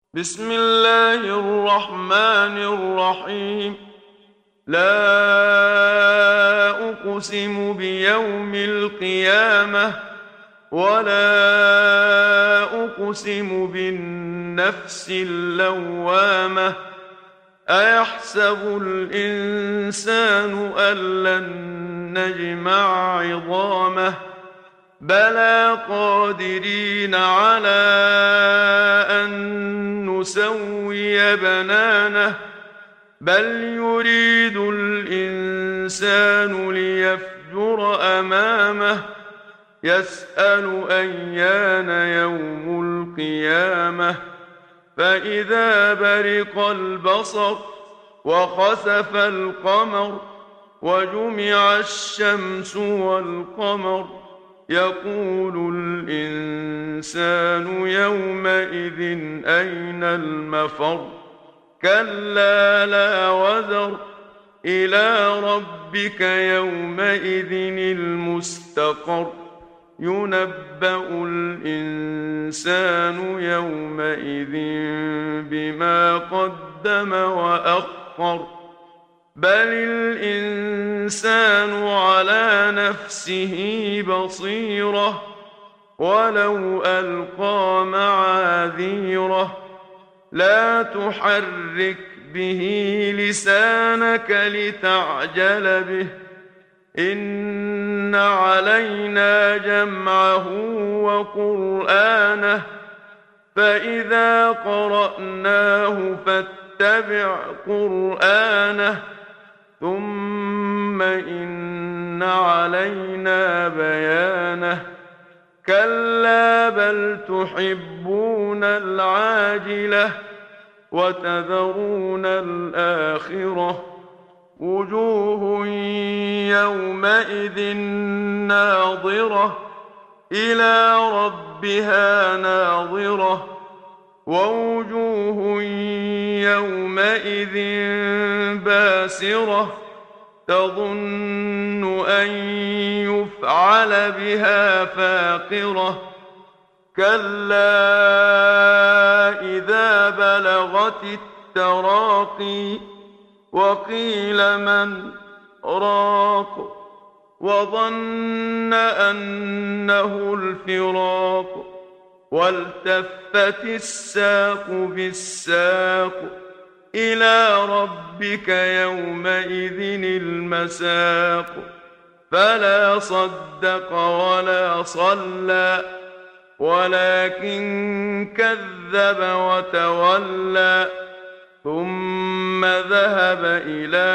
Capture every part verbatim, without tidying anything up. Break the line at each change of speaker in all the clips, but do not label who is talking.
بسم الله الرحمن الرحيم. لا أقسم بيوم القيامة ولا أقسم بالنفس اللوامة. أيحسب الإنسان أن لن نجمع عظامه بلى قادرين على أن نسوي بنانه بل يريد الإنسان ليفجر أمامه يسأل أيان يوم القيامة فإذا برق البصر وخسف القمر وجمع الشمس والقمر يقول الإنسان يومئذ أين المفر كلا لا وزر إلى ربك يومئذ المستقر ينبأ الإنسان يومئذ بما قدم وأخر بل الإنسان على نفسه بصيرة ولو ألقى معاذيره لا تحرك به لسانك لتعجل به إن علينا جمعه وقرآنه فإذا قرأناه فاتبع قرآنه ثم إن علينا بيانه كلا بل تحبون العاجلة وتذرون الآخرة وجوه يومئذ ناظرة إلى ربها ناظرة ووجوه يومئذ باسرة تظن أن يفعل بها فاقرة كلا إذا بلغت التراقي وقيل من راق وظن أنه الفراق والتفت الساق بالساق إلى ربك يومئذ المساق فلا صدق ولا صلى ولكن كذب وتولى ثم ذهب إلى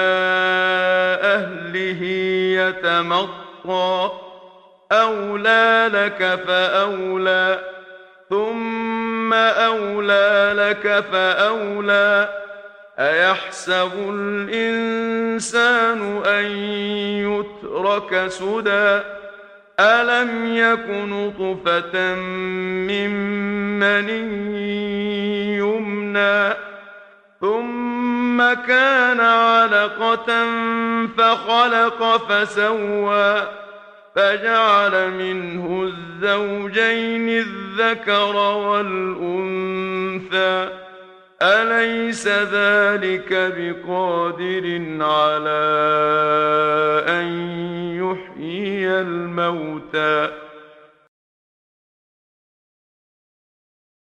أهله يتمطى أولى لك فأولى ثم أولى لك فأولى أيحسب الإنسان أن يترك سدى ألم يك نطفة من مني يمنى ثم كان علقة فخلق فسوى فجعل منه الزوجين الذكر والأنثى أليس ذلك بقادر على أن يحيي الموتى